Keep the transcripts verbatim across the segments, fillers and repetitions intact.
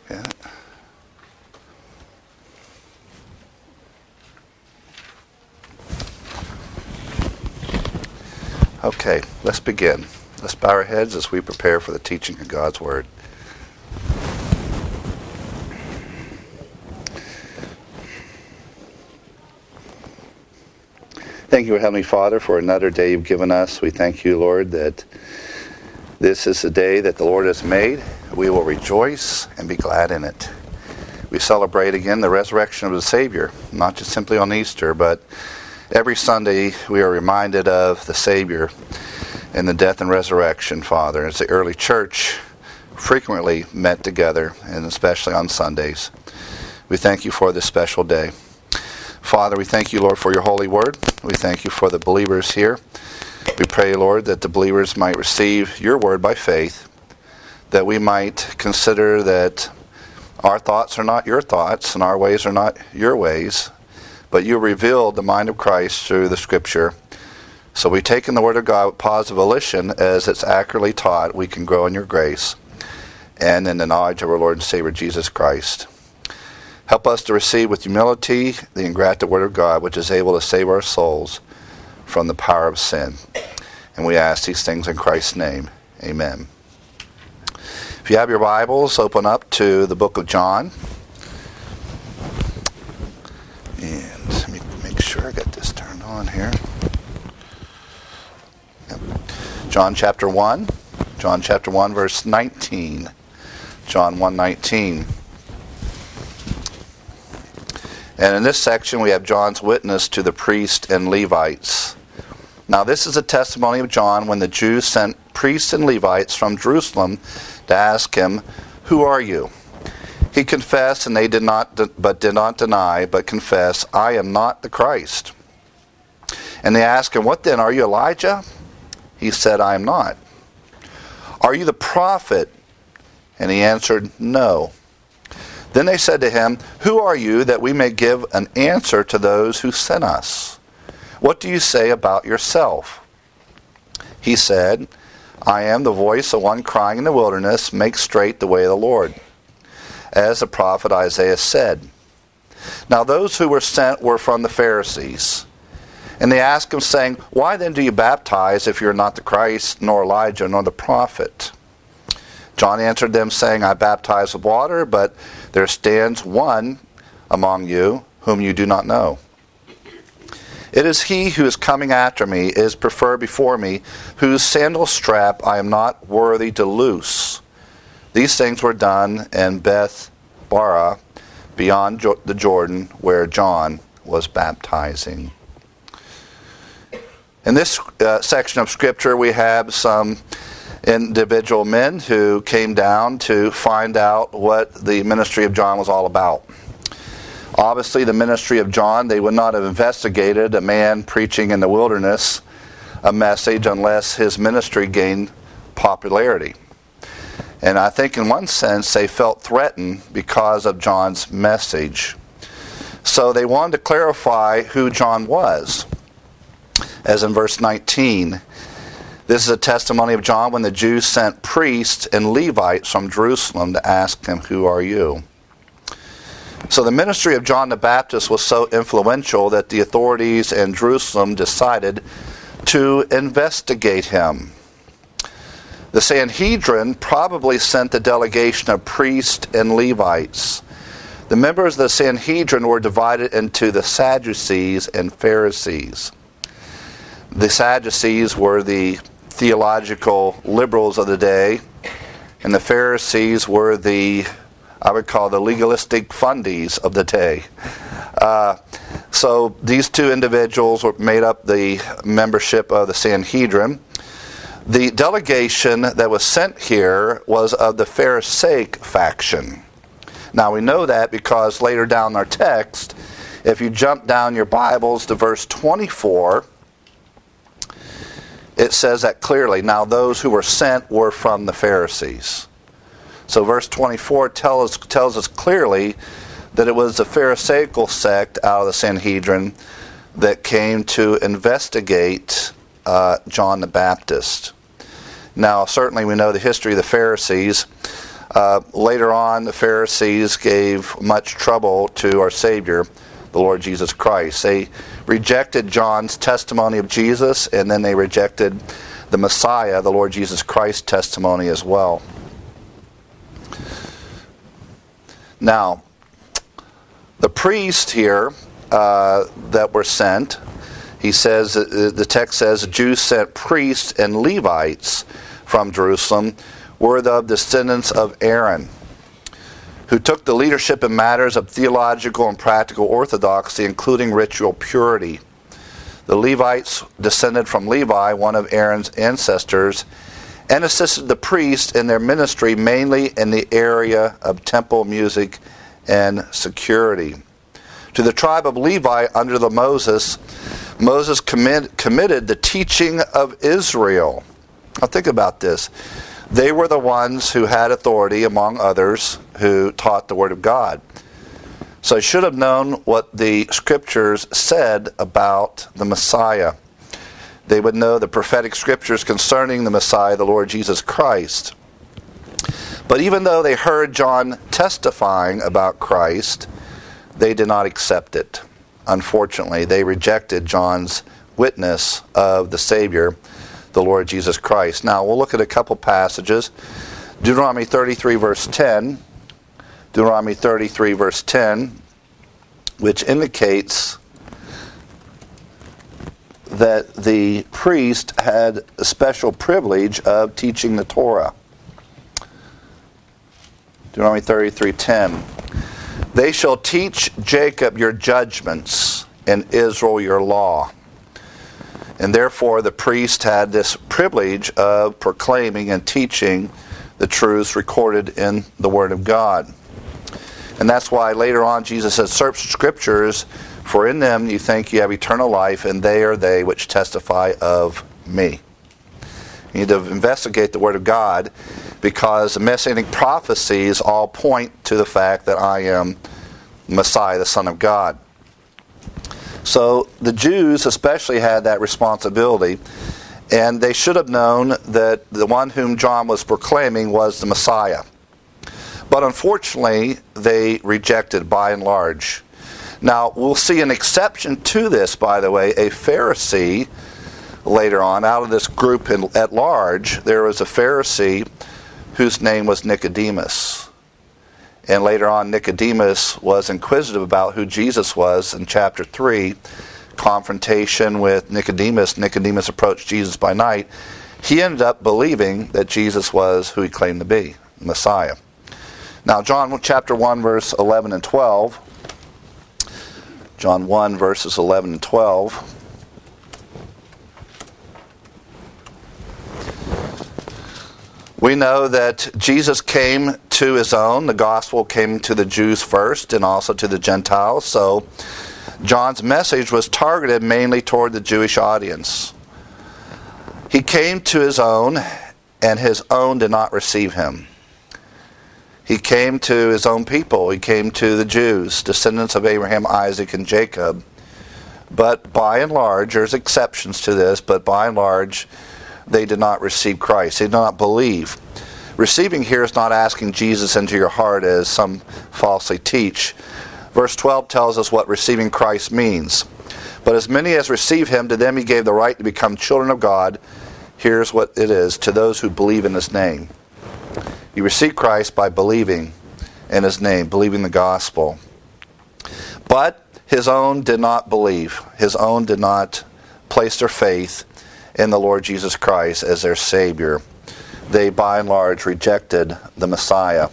Yeah. Okay, let's begin. Let's bow our heads as we prepare for the teaching of God's Word. Thank you, Heavenly Father, for another day you've given us. We thank you, Lord, that this is the day that the Lord has made. We will rejoice and be glad in it. We celebrate again the resurrection of the Savior, not just simply on Easter, but every Sunday we are reminded of the Savior and the death and resurrection, Father. As the early church frequently met together, and especially on Sundays. We thank you for this special day. Father, we thank you, Lord, for your holy word. We thank you for the believers here. We pray, Lord, that the believers might receive your word by faith, that we might consider that our thoughts are not your thoughts and our ways are not your ways, but you revealed the mind of Christ through the Scripture. So we take in the Word of God with positive volition as it's accurately taught. We can grow in your grace and in the knowledge of our Lord and Savior Jesus Christ. Help us to receive with humility the engrafted Word of God, which is able to save our souls from the power of sin. And we ask these things in Christ's name. Amen. If you have your Bibles, open up to the book of John. And let me make sure I got this turned on here. Yep. John chapter one. John chapter one, verse nineteen. John one nineteen. And in this section we have John's witness to the priests and Levites. Now this is a testimony of John when the Jews sent priests and Levites from Jerusalem to ask him, "Who are you?" He confessed, and they did not, but did not deny, but confess, "I am not the Christ." And they asked him, "What then? Are you Elijah?" He said, "I am not." "Are you the prophet?" And he answered, "No." Then they said to him, "Who are you, that we may give an answer to those who sent us? What do you say about yourself?" He said, "I am the voice of one crying in the wilderness, make straight the way of the Lord, as the prophet Isaiah said." Now those who were sent were from the Pharisees. And they asked him, saying, "Why then do you baptize if you are not the Christ, nor Elijah, nor the prophet?" John answered them, saying, "I baptize with water, but there stands one among you whom you do not know. It is he who is coming after me, is preferred before me, whose sandal strap I am not worthy to loose." These things were done in Beth-barah, beyond jo- the Jordan, where John was baptizing. In this uh, section of Scripture, we have some individual men who came down to find out what the ministry of John was all about. Obviously, the ministry of John, they would not have investigated a man preaching in the wilderness a message unless his ministry gained popularity. And I think in one sense they felt threatened because of John's message. So they wanted to clarify who John was. As in verse nineteen, this is a testimony of John when the Jews sent priests and Levites from Jerusalem to ask him, "Who are you?" So the ministry of John the Baptist was so influential that the authorities in Jerusalem decided to investigate him. The Sanhedrin probably sent a delegation of priests and Levites. The members of the Sanhedrin were divided into the Sadducees and Pharisees. The Sadducees were the theological liberals of the day, and the Pharisees were the, I would call, the legalistic fundies of the day. Uh, so these two individuals were made up the membership of the Sanhedrin. The delegation that was sent here was of the Pharisaic faction. Now we know that because later down in our text, if you jump down your Bibles to verse twenty-four, it says that clearly. Now those who were sent were from the Pharisees. So verse twenty-four tell us, tells us clearly that it was the Pharisaical sect out of the Sanhedrin that came to investigate uh, John the Baptist. Now certainly we know the history of the Pharisees. Uh, later on, the Pharisees gave much trouble to our Savior, the Lord Jesus Christ. They rejected John's testimony of Jesus, and then they rejected the Messiah, the Lord Jesus Christ's testimony as well. Now, the priests here uh, that were sent, he says, the text says, the Jews sent priests and Levites from Jerusalem, were the descendants of Aaron, who took the leadership in matters of theological and practical orthodoxy, including ritual purity. The Levites descended from Levi, one of Aaron's ancestors, and assisted the priests in their ministry, mainly in the area of temple music and security. To the tribe of Levi under the Moses, Moses commit, committed the teaching of Israel. Now think about this. They were the ones who had authority, among others, who taught the Word of God. So they should have known what the Scriptures said about the Messiah. They would know the prophetic Scriptures concerning the Messiah, the Lord Jesus Christ. But even though they heard John testifying about Christ, they did not accept it. Unfortunately, they rejected John's witness of the Savior, the Lord Jesus Christ. Now, we'll look at a couple passages. Deuteronomy thirty-three, verse ten. Deuteronomy thirty-three, verse ten, which indicates that the priest had a special privilege of teaching the Torah. Deuteronomy thirty-three, ten. They shall teach Jacob your judgments and Israel your law. And therefore the priest had this privilege of proclaiming and teaching the truths recorded in the Word of God. And that's why later on Jesus says, search Scriptures, for in them you think you have eternal life, and they are they which testify of me. You need to investigate the Word of God, because the Messianic prophecies all point to the fact that I am Messiah, the Son of God. So the Jews especially had that responsibility, and they should have known that the one whom John was proclaiming was the Messiah. But unfortunately, they rejected by and large. Now, we'll see an exception to this, by the way. A Pharisee, later on, out of this group in, at large, there was a Pharisee whose name was Nicodemus. And later on, Nicodemus was inquisitive about who Jesus was. In chapter three, confrontation with Nicodemus. Nicodemus approached Jesus by night. He ended up believing that Jesus was who he claimed to be, the Messiah. Now, John chapter one, verse eleven and twelve. John one, verses eleven and twelve. We know that Jesus came to his own. The gospel came to the Jews first and also to the Gentiles. So John's message was targeted mainly toward the Jewish audience. He came to his own, and his own did not receive him. He came to his own people. He came to the Jews, descendants of Abraham, Isaac, and Jacob. But by and large, there's exceptions to this, but by and large, they did not receive Christ. They did not believe. Receiving here is not asking Jesus into your heart, as some falsely teach. Verse twelve tells us what receiving Christ means. But as many as receive him, to them he gave the right to become children of God. Here's what it is: to those who believe in his name. You receive Christ by believing in his name, believing the gospel. But his own did not believe. His own did not place their faith in the Lord Jesus Christ as their Savior. They, by and large, rejected the Messiah.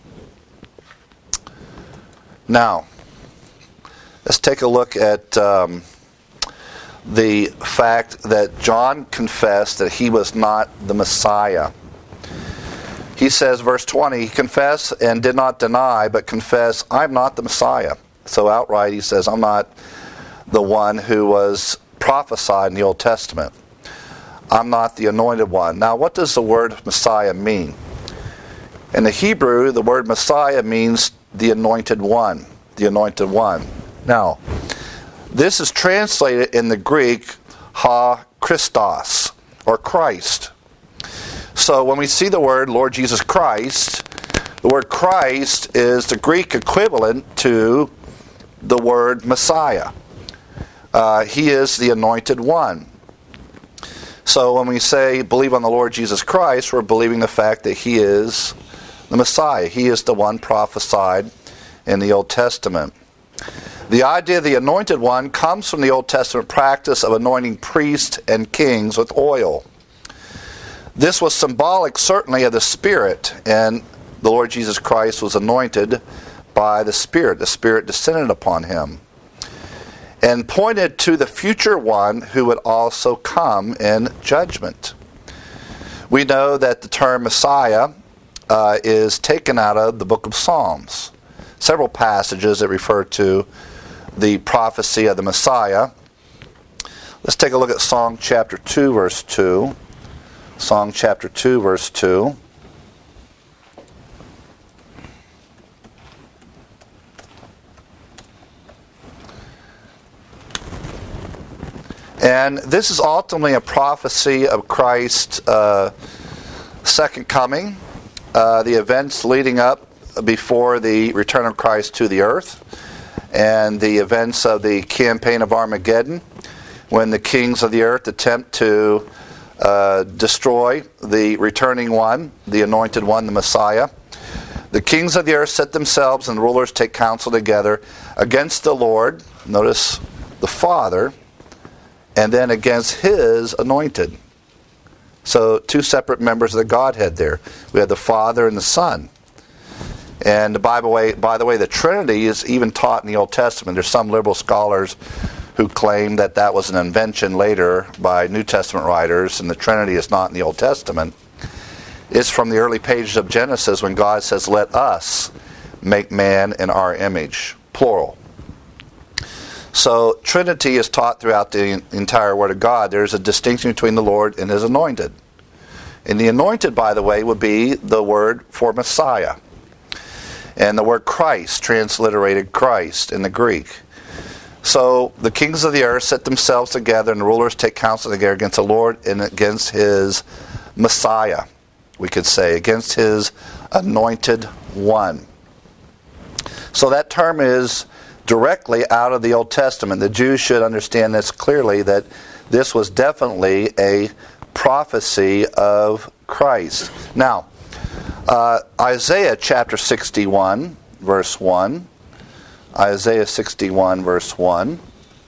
Now, let's take a look at um, the fact that John confessed that he was not the Messiah. He says, verse twenty, he confessed and did not deny, but confessed, I'm not the Messiah. So outright he says, I'm not the one who was prophesied in the Old Testament. I'm not the anointed one. Now, what does the word Messiah mean? In the Hebrew, the word Messiah means the anointed one. The anointed one. Now, this is translated in the Greek, ha Christos, or Christ. So when we see the word Lord Jesus Christ, The word Christ is the Greek equivalent to the word Messiah. Uh, he is the anointed one. So when we say believe on the Lord Jesus Christ, we're believing the fact that he is the Messiah. He is the one prophesied in the Old Testament. The idea of the anointed one comes from the Old Testament practice of anointing priests and kings with oil. This was symbolic, certainly, of the Spirit, and the Lord Jesus Christ was anointed by the Spirit. The Spirit descended upon him and pointed to the future one who would also come in judgment. We know that the term Messiah uh, is taken out of the book of Psalms. Several passages that refer to the prophecy of the Messiah. Let's take a look at Psalm chapter two, verse two. Psalm chapter two, verse two. And this is ultimately a prophecy of Christ's uh, second coming, uh, the events leading up before the return of Christ to the earth, and the events of the campaign of Armageddon, when the kings of the earth attempt to uh, destroy the returning one, the anointed one, the Messiah. The kings of the earth set themselves, and the rulers take counsel together against the Lord, notice the Father, and then against his anointed. So two separate members of the Godhead there. We have the Father and the Son. And by the way, by the way, the Trinity is even taught in the Old Testament. There's some liberal scholars who claim that that was an invention later by New Testament writers, and the Trinity is not in the Old Testament. It's from the early pages of Genesis when God says, "Let us make man in our image," plural. So Trinity is taught throughout the entire Word of God. There's a distinction between the Lord and his anointed. And the anointed, by the way, would be the word for Messiah. And the word Christ, transliterated Christ in the Greek. So the kings of the earth set themselves together, and the rulers take counsel together against the Lord and against his Messiah, we could say, against his anointed one. So that term is directly out of the Old Testament. The Jews should understand this clearly, that this was definitely a prophecy of Christ. Now, uh, Isaiah chapter sixty-one, verse one. Isaiah sixty-one, verse one.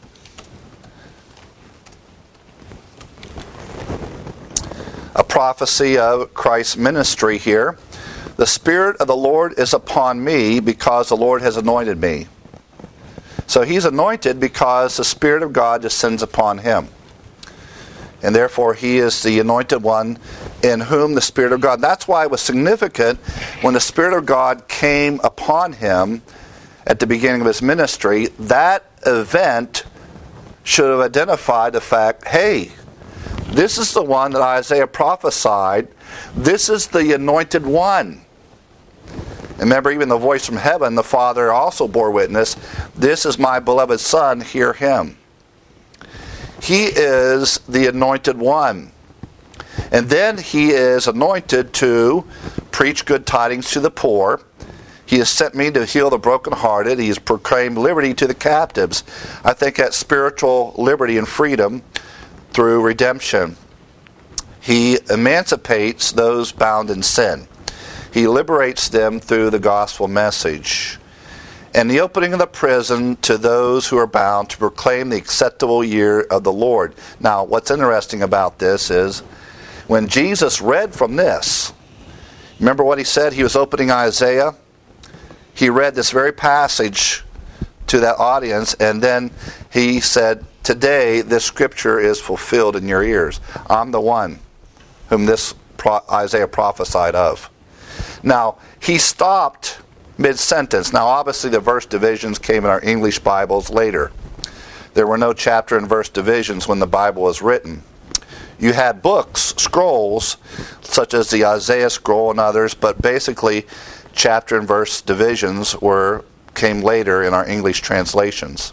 A prophecy of Christ's ministry here. The Spirit of the Lord is upon me, because the Lord has anointed me. So he's anointed because the Spirit of God descends upon him. And therefore he is the anointed one in whom the Spirit of God... That's why it was significant when the Spirit of God came upon him at the beginning of his ministry. That event should have identified the fact, hey, this is the one that Isaiah prophesied. This is the anointed one. Remember, even the voice from heaven, the Father also bore witness, "This is my beloved Son, hear him." He is the anointed one. And then he is anointed to preach good tidings to the poor. He has sent me to heal the brokenhearted. He has proclaimed liberty to the captives. I think that's spiritual liberty and freedom through redemption. He emancipates those bound in sin. He liberates them through the gospel message. And the opening of the prison to those who are bound, to proclaim the acceptable year of the Lord. Now, what's interesting about this is when Jesus read from this, remember what he said? He was opening Isaiah. He read this very passage to that audience, and then he said, "Today this scripture is fulfilled in your ears." I'm the one whom this pro- Isaiah prophesied of. Now, he stopped mid-sentence. Now, obviously, the verse divisions came in our English Bibles later. There were no chapter and verse divisions when the Bible was written. You had books, scrolls, such as the Isaiah scroll and others, but basically, chapter and verse divisions were came later in our English translations.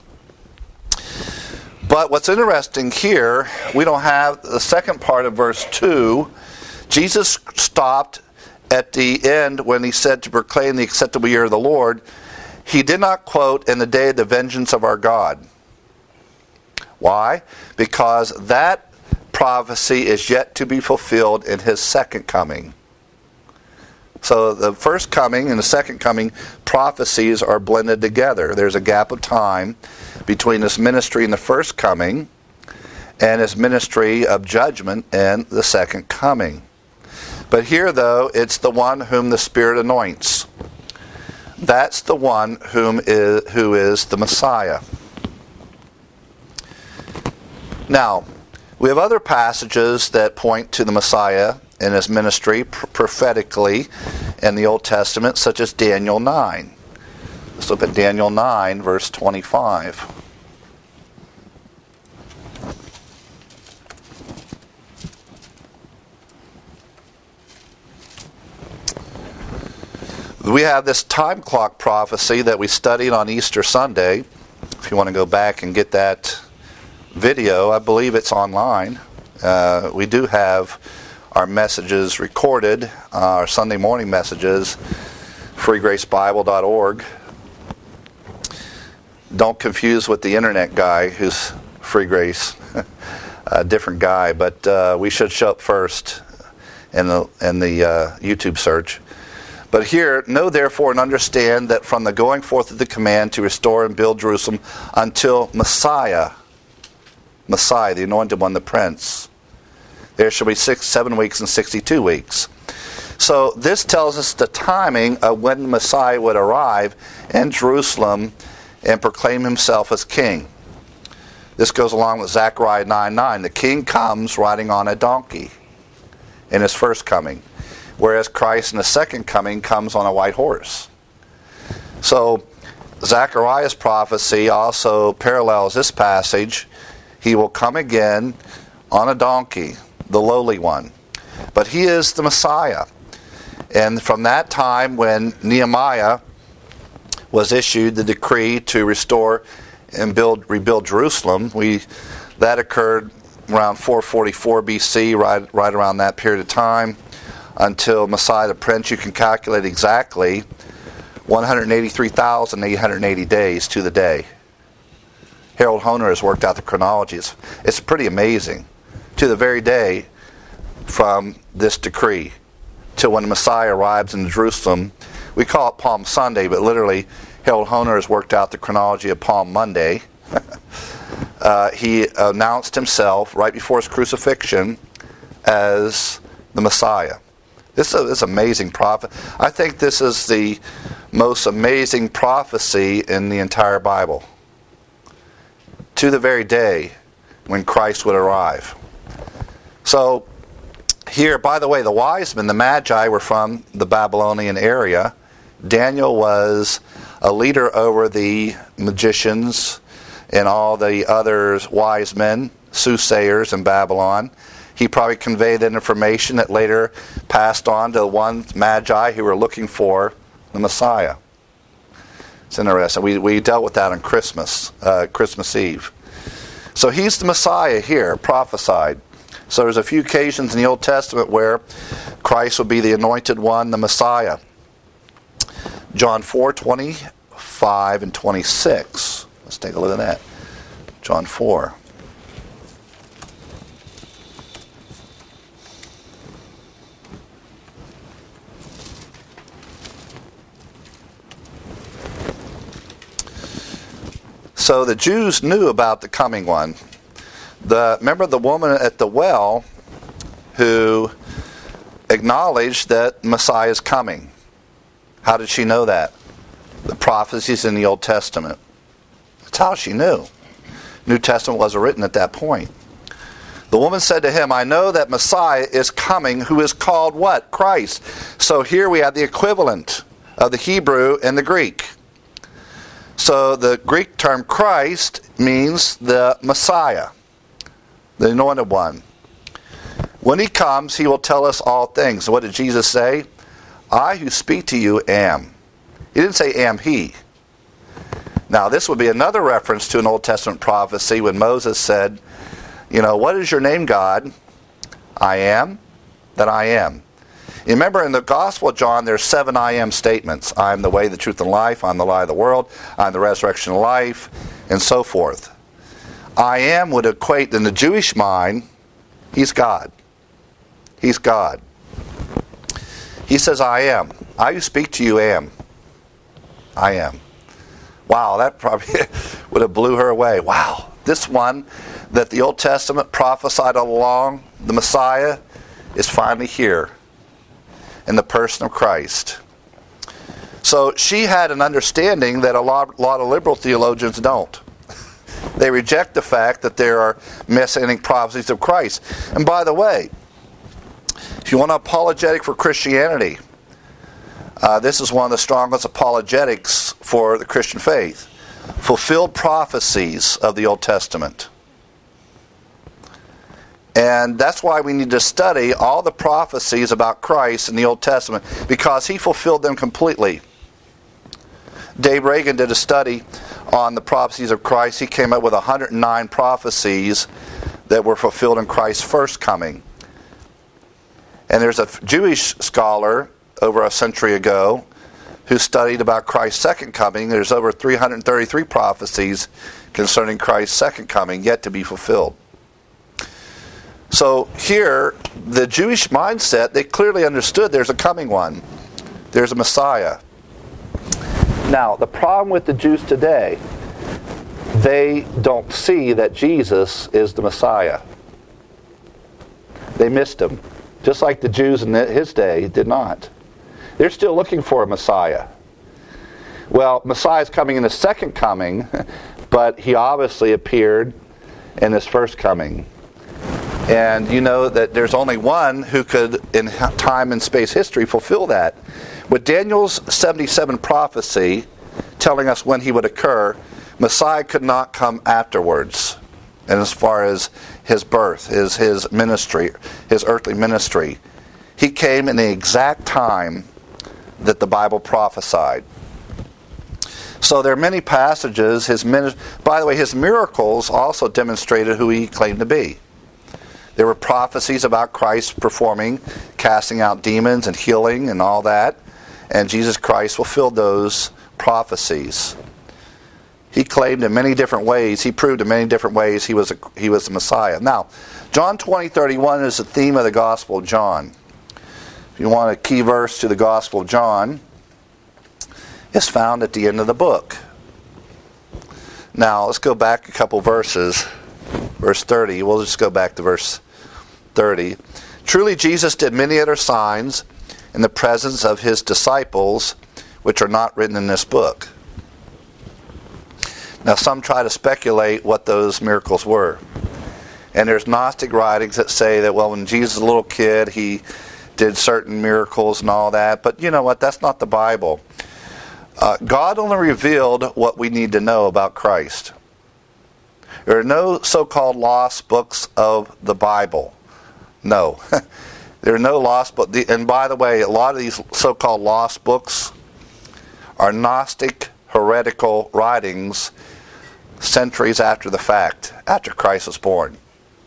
But what's interesting here, we don't have the second part of verse two. Jesus stopped at the end, when he said to proclaim the acceptable year of the Lord, he did not quote, in the day of the vengeance of our God. Why? Because that prophecy is yet to be fulfilled in his second coming. So the first coming and the second coming prophecies are blended together. There's a gap of time between his ministry in the first coming and his ministry of judgment in the second coming. But here, though, it's the one whom the Spirit anoints. That's the one whom is, who is the Messiah. Now, we have other passages that point to the Messiah in his ministry prophetically in the Old Testament, such as Daniel nine. Let's look at Daniel nine, verse twenty-five. We have this time clock prophecy that we studied on Easter Sunday. If you want to go back and get that video, I believe it's online. Uh, we do have our messages recorded, uh, our Sunday morning messages, free grace bible dot org. Don't confuse with the internet guy who's Free Grace. A different guy, but uh, we should show up first in the, in the uh, YouTube search. But here, know therefore and understand that from the going forth of the command to restore and build Jerusalem until Messiah, Messiah, the anointed one, the Prince, there shall be six, seven weeks and sixty-two weeks. So this tells us the timing of when the Messiah would arrive in Jerusalem and proclaim himself as king. This goes along with Zechariah nine nine. The king comes riding on a donkey in his first coming, whereas Christ in the second coming comes on a white horse. So Zechariah's prophecy also parallels this passage. He will come again on a donkey, the lowly one. But he is the Messiah. And from that time when Nehemiah was issued the decree to restore and build, rebuild Jerusalem, we that occurred around four forty-four B C, right, right around that period of time, until Messiah the Prince. You can calculate exactly one hundred eighty-three thousand eight hundred eighty days to the day. Harold Hoehner has worked out the chronology. It's, it's pretty amazing. To the very day from this decree till when the Messiah arrives in Jerusalem. We call it Palm Sunday, but literally Harold Hoehner has worked out the chronology of Palm Monday. uh, he announced himself right before his crucifixion as the Messiah. This is, this is amazing prophet. I think this is the most amazing prophecy in the entire Bible. To the very day when Christ would arrive. So, here, by the way, the wise men, the Magi, were from the Babylonian area. Daniel was a leader over the magicians and all the other wise men, soothsayers in Babylon. He probably conveyed that information that later passed on to the one Magi who were looking for the Messiah. It's interesting. We, we dealt with that on Christmas, uh, Christmas Eve. So he's the Messiah here, prophesied. So there's a few occasions in the Old Testament where Christ will be the anointed one, the Messiah. John four, twenty-five and twenty-six. Let's take a look at that. John four. So the Jews knew about the coming one. The, remember the woman at the well who acknowledged that Messiah is coming. How did she know that? The prophecies in the Old Testament. That's how she knew. New Testament wasn't written at that point. The woman said to him, I know that Messiah is coming, who is called what? Christ. So here we have the equivalent of the Hebrew and the Greek. So the Greek term Christ means the Messiah, the anointed one. When he comes, he will tell us all things. What did Jesus say? I who speak to you am. He didn't say am he. Now this would be another reference to an Old Testament prophecy when Moses said, you know, what is your name, God? I am that I am. You remember in the Gospel of John, there's seven I am statements. I am the way, the truth, and life. I'm the light of the world. I'm the resurrection of life, and so forth. I am would equate in the Jewish mind, he's God. He's God. He says, I am. I who speak to you am. I am. Wow, that probably would have blew her away. Wow, this one that the Old Testament prophesied all along, the Messiah, is finally here in the person of Christ. So she had an understanding that a lot, lot of liberal theologians don't. They reject the fact that there are messianic prophecies of Christ. And by the way, if you want an apologetic for Christianity, uh, this is one of the strongest apologetics for the Christian faith. Fulfilled prophecies of the Old Testament. And that's why we need to study all the prophecies about Christ in the Old Testament, because he fulfilled them completely. Dave Reagan did a study on the prophecies of Christ. He came up with one hundred nine prophecies that were fulfilled in Christ's first coming. And there's a Jewish scholar over a century ago who studied about Christ's second coming. There's over three hundred thirty-three prophecies concerning Christ's second coming yet to be fulfilled. So here, the Jewish mindset, they clearly understood there's a coming one. There's a Messiah. Now, the problem with the Jews today, they don't see that Jesus is the Messiah. They missed him. Just like the Jews in his day did not. They're still looking for a Messiah. Well, Messiah's coming in his second coming, but he obviously appeared in his first coming. And you know that there's only one who could, in time and space history, fulfill that. With Daniel's seventy-seven prophecy telling us when he would occur, Messiah could not come afterwards. And as far as his birth, his, his ministry, his earthly ministry, he came in the exact time that the Bible prophesied. So there are many passages. His By the way, his miracles also demonstrated who he claimed to be. There were prophecies about Christ performing, casting out demons and healing and all that. And Jesus Christ fulfilled those prophecies. He claimed in many different ways, he proved in many different ways he was a, he was the Messiah. Now, John twenty thirty-one is the theme of the Gospel of John. If you want a key verse to the Gospel of John, it's found at the end of the book. Now, let's go back a couple verses. Verse thirty, we'll just go back to verse thirty. Truly Jesus did many other signs in the presence of his disciples, which are not written in this book. Now some try to speculate what those miracles were. And there's Gnostic writings that say that, well, when Jesus was a little kid, he did certain miracles and all that. But you know what? That's not the Bible. Uh, God only revealed what we need to know about Christ. There are no so-called lost books of the Bible. No. There are no lost books. And by the way, a lot of these so-called lost books are Gnostic, heretical writings centuries after the fact, after Christ was born.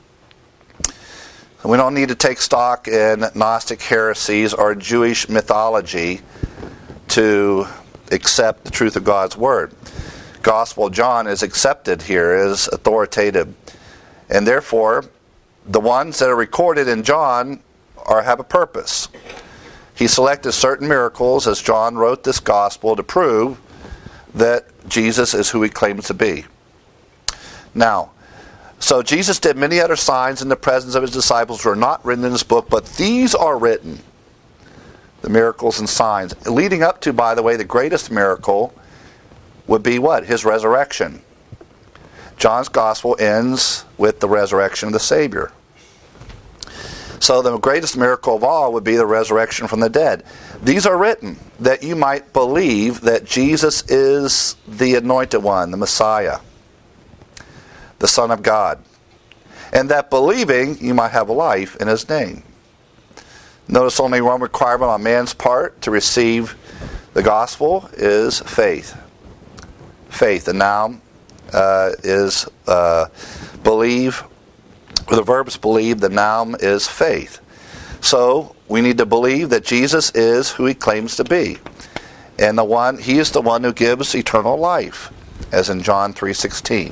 We don't need to take stock in Gnostic heresies or Jewish mythology to accept the truth of God's Word. Gospel of John is accepted here as authoritative. And therefore, the ones that are recorded in John are have a purpose. He selected certain miracles as John wrote this gospel to prove that Jesus is who he claims to be. Now, so Jesus did many other signs in the presence of his disciples which are not written in this book, but these are written, the miracles and signs, leading up to, by the way, the greatest miracle would be what? His resurrection. John's gospel ends with the resurrection of the Savior. So the greatest miracle of all would be the resurrection from the dead. These are written that you might believe that Jesus is the anointed one, the Messiah, the Son of God, and that believing you might have life in his name. Notice only one requirement on man's part to receive the gospel is faith. Faith. The noun uh, is uh, believe. The verbs believe. The noun is faith. So we need to believe that Jesus is who he claims to be. And the one he is the one who gives eternal life, as in John three sixteen.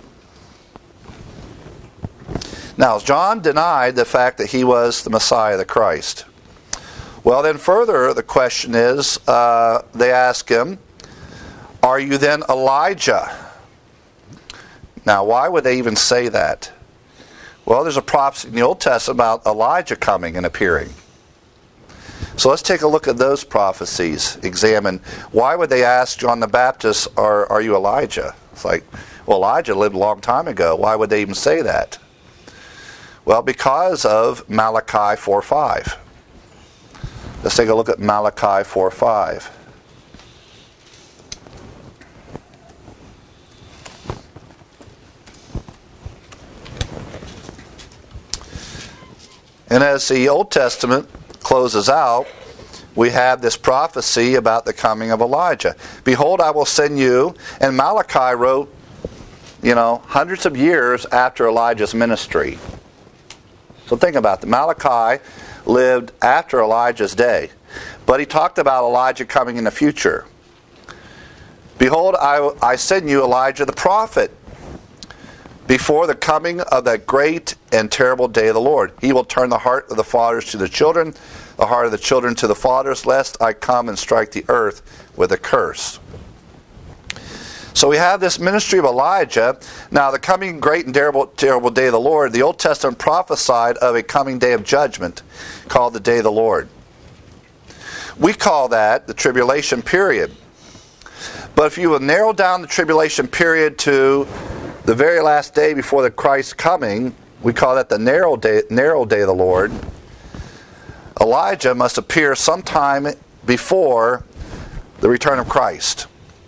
Now, John denied the fact that he was the Messiah, the Christ. Well, then further, the question is, uh, they ask him, are you then Elijah? Now, why would they even say that? Well, there's a prophecy in the Old Testament about Elijah coming and appearing. So let's take a look at those prophecies, examine why would they ask John the Baptist, are, are you Elijah? It's like, well, Elijah lived a long time ago. Why would they even say that? Well, because of Malachi four five. Let's take a look at Malachi four five. And as the Old Testament closes out, we have this prophecy about the coming of Elijah. Behold, I will send you, and Malachi wrote, you know, hundreds of years after Elijah's ministry. So think about that. Malachi lived after Elijah's day, but he talked about Elijah coming in the future. Behold, I, I send you Elijah the prophet, before the coming of that great and terrible day of the Lord. He will turn the heart of the fathers to the children, the heart of the children to the fathers, lest I come and strike the earth with a curse. So we have this ministry of Elijah. Now, the coming great and terrible, terrible day of the Lord, the Old Testament prophesied of a coming day of judgment called the day of the Lord. We call that the tribulation period. But if you will narrow down the tribulation period to the very last day before the Christ's coming, we call that the narrow day, narrow day of the Lord. Elijah must appear sometime before the return of Christ.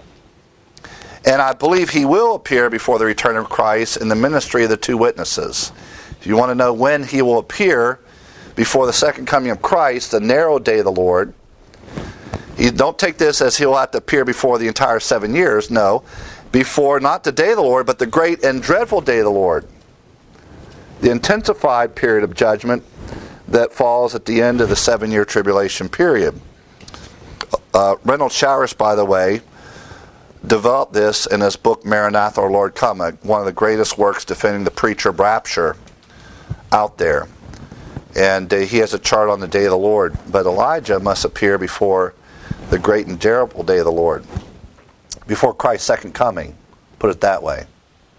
And I believe he will appear before the return of Christ in the ministry of the two witnesses. If you want to know when he will appear before the second coming of Christ, the narrow day of the Lord, you don't take this as he'll have to appear before the entire seven years. No. Before not the day of the Lord, but the great and dreadful day of the Lord. The intensified period of judgment that falls at the end of the seven-year tribulation period. Uh, Reynolds Showers, by the way, developed this in his book, Maranatha, Our Lord Come, one of the greatest works defending the preacher rapture out there. And uh, he has a chart on the day of the Lord. But Elijah must appear before the great and terrible day of the Lord. Before Christ's second coming, put it that way.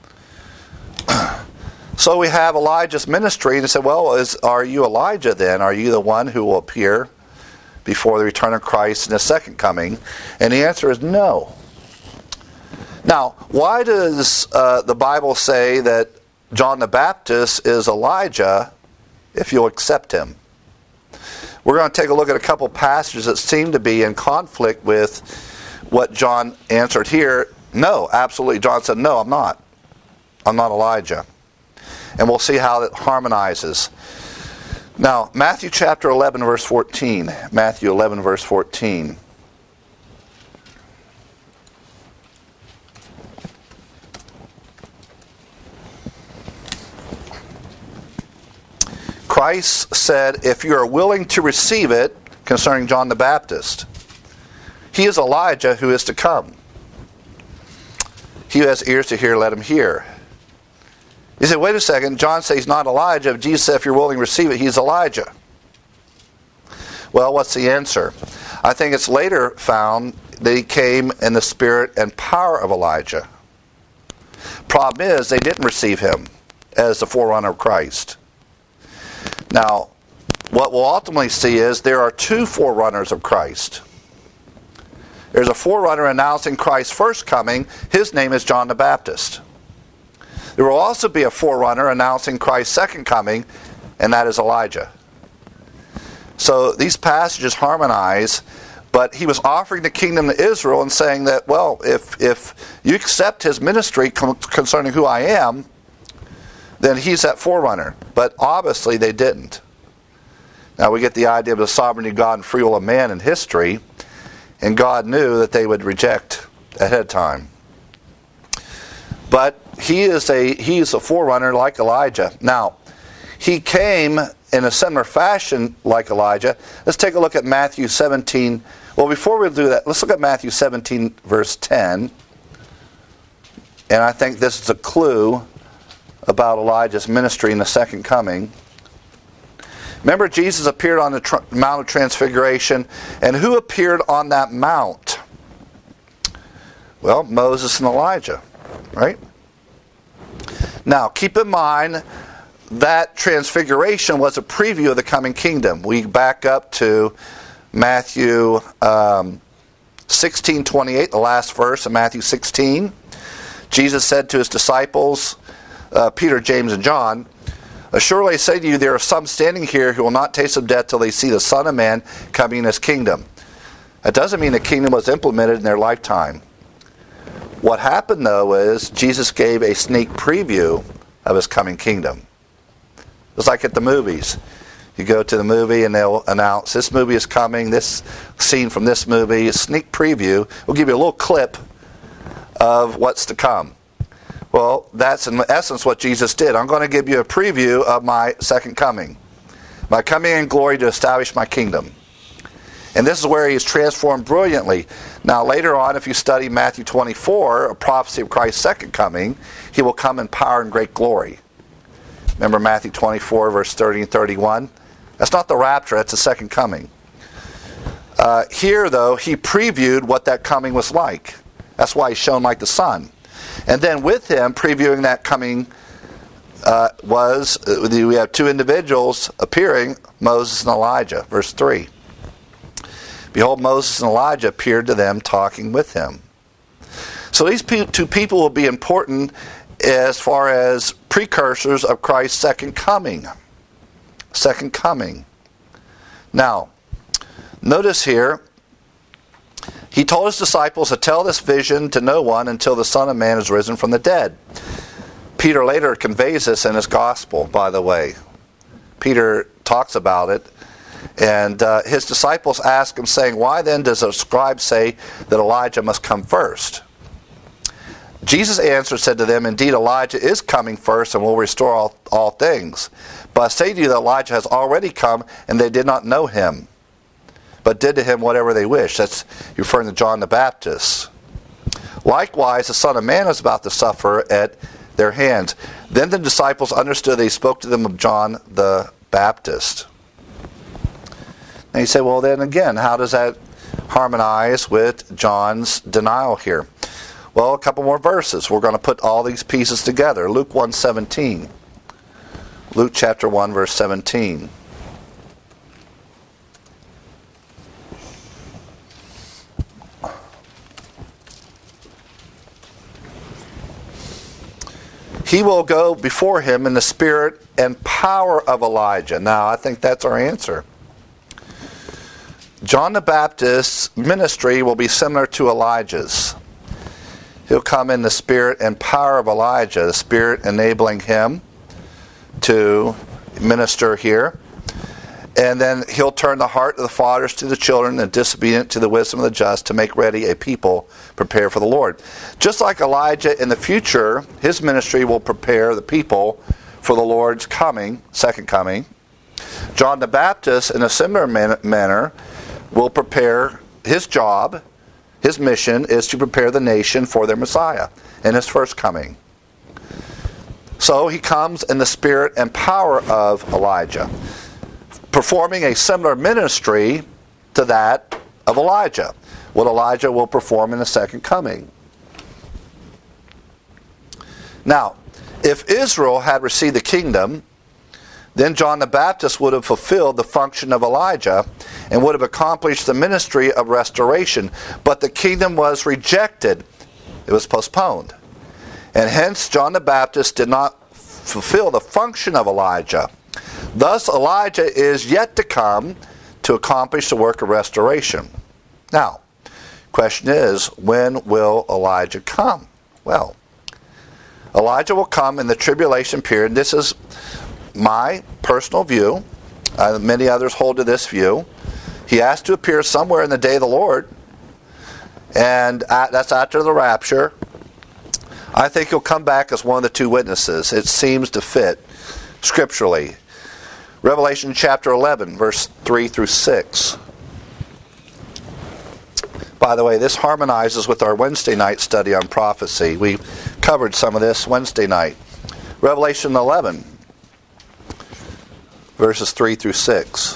So we have Elijah's ministry, and they said, well, is, are you Elijah then? Are you the one who will appear before the return of Christ in his second coming? And the answer is no. Now, why does uh, the Bible say that John the Baptist is Elijah if you'll accept him? We're going to take a look at a couple passages that seem to be in conflict with what John answered here. No, absolutely. John said, no, I'm not. I'm not Elijah. And we'll see how it harmonizes. Now, Matthew chapter eleven, verse fourteen. Matthew eleven, verse fourteen. Christ said, if you are willing to receive it, concerning John the Baptist, he is Elijah who is to come. He who has ears to hear, let him hear. He said, wait a second, John says he's not Elijah. Jesus said, if you're willing to receive it, he's Elijah. Well, what's the answer? I think it's later found that he came in the spirit and power of Elijah. Problem is, they didn't receive him as the forerunner of Christ. Now, what we'll ultimately see is there are two forerunners of Christ. There's a forerunner announcing Christ's first coming. His name is John the Baptist. There will also be a forerunner announcing Christ's second coming, and that is Elijah. So these passages harmonize, but he was offering the kingdom to Israel and saying that, well, if, if you accept his ministry concerning who I am, then he's that forerunner. But obviously they didn't. Now we get the idea of the sovereignty of God and free will of man in history, and God knew that they would reject ahead of time. But he is a he is a forerunner like Elijah. Now, he came in a similar fashion like Elijah, let's take a look at Matthew seventeen. Well, before we do that, let's look at Matthew seventeen, verse ten. And I think this is a clue about Elijah's ministry in the second coming. Remember, Jesus appeared on the tr- Mount of Transfiguration, and who appeared on that mount? Well, Moses and Elijah, right? Now, keep in mind that transfiguration was a preview of the coming kingdom. We back up to Matthew um, sixteen twenty-eight, the last verse of Matthew sixteen. Jesus said to his disciples, uh, Peter, James, and John, "Surely I say to you, there are some standing here who will not taste of death till they see the Son of Man coming in his kingdom." That doesn't mean the kingdom was implemented in their lifetime. What happened, though, is Jesus gave a sneak preview of his coming kingdom. It's like at the movies. You go to the movie and they'll announce, this movie is coming, this scene from this movie, a sneak preview. We'll give you a little clip of what's to come. Well, that's in essence what Jesus did. I'm going to give you a preview of my second coming. My coming in glory to establish my kingdom. And this is where he is transformed brilliantly. Now, later on, if you study Matthew twenty-four, a prophecy of Christ's second coming, he will come in power and great glory. Remember Matthew twenty-four, verse thirty and thirty-one? That's not the rapture, that's the second coming. Uh, here, though, he previewed what that coming was like. That's why he shone like the sun. And then with him, previewing that coming, uh, was, uh, we have two individuals appearing, Moses and Elijah, verse three. "Behold, Moses and Elijah appeared to them, talking with him." So these two people will be important as far as precursors of Christ's second coming. Second coming. Now, notice here, he told his disciples to tell this vision to no one until the Son of Man is risen from the dead. Peter later conveys this in his gospel, by the way. Peter talks about it. And uh, his disciples ask him, saying, "Why then does the scribe say that Elijah must come first?" Jesus answered, said to them, "Indeed, Elijah is coming first and will restore all, all things. But I say to you that Elijah has already come, and they did not know him, but did to him whatever they wished." That's referring to John the Baptist. "Likewise, the Son of Man is about to suffer at their hands." Then the disciples understood that he spoke to them of John the Baptist. And you say, well, then again, how does that harmonize with John's denial here? Well, a couple more verses. We're going to put all these pieces together. Luke one seventeen. Luke chapter one, verse seventeen. "He will go before him in the spirit and power of Elijah." Now, I think that's our answer. John the Baptist's ministry will be similar to Elijah's. He'll come in the spirit and power of Elijah, the Spirit enabling him to minister here. And then he'll turn the heart of the fathers to the children and disobedient to the wisdom of the just to make ready a people prepared for the Lord. Just like Elijah in the future, his ministry will prepare the people for the Lord's coming, second coming. John the Baptist, in a similar man- manner, will prepare his job, his mission is to prepare the nation for their Messiah in his first coming. So he comes in the spirit and power of Elijah, performing a similar ministry to that of Elijah, what Elijah will perform in the second coming. Now, if Israel had received the kingdom, then John the Baptist would have fulfilled the function of Elijah and would have accomplished the ministry of restoration. But the kingdom was rejected. It was postponed. And hence John the Baptist did not fulfill the function of Elijah. Thus Elijah is yet to come to accomplish the work of restoration. Now, question is, when will Elijah come? Well, Elijah will come in the tribulation period. This is my personal view. Uh, many others hold to this view. He has to appear somewhere in the day of the Lord, and at, that's after the rapture. I think he'll come back as one of the two witnesses. It seems to fit scripturally. Revelation chapter eleven, verse three through six. By the way, this harmonizes with our Wednesday night study on prophecy. We covered some of this Wednesday night. Revelation eleven, verses three through six.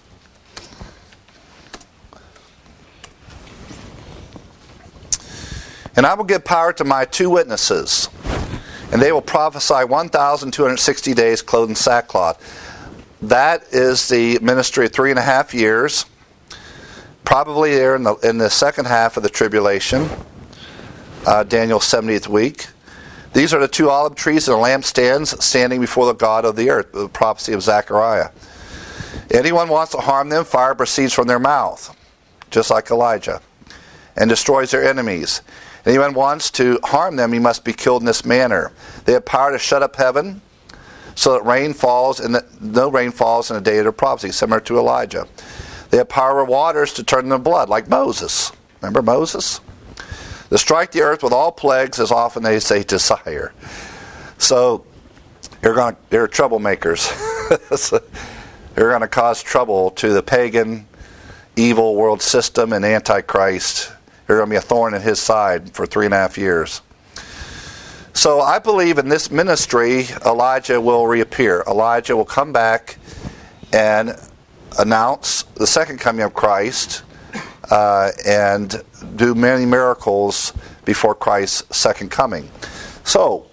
And I will give power to my two witnesses, and they will prophesy one thousand two hundred sixty days clothed in sackcloth. That is the ministry of three and a half years. Probably there in the, in the second half of the tribulation, uh, Daniel's seventieth week. These are the two olive trees and the lampstands standing before the God of the earth, the prophecy of Zechariah. Anyone wants to harm them, fire proceeds from their mouth, just like Elijah, and destroys their enemies. Anyone wants to harm them, he must be killed in this manner. They have power to shut up heaven, so that rain falls and no rain falls in the day of their prophecy, similar to Elijah. They have power over waters to turn them to blood, like Moses. Remember Moses? To strike the earth with all plagues as often as they desire. So they're going to, they're troublemakers. So they're going to cause trouble to the pagan, evil world system and Antichrist. They're going to be a thorn in his side for three and a half years. So I believe in this ministry, Elijah will reappear. Elijah will come back and announce the second coming of Christ uh, and do many miracles before Christ's second coming. So,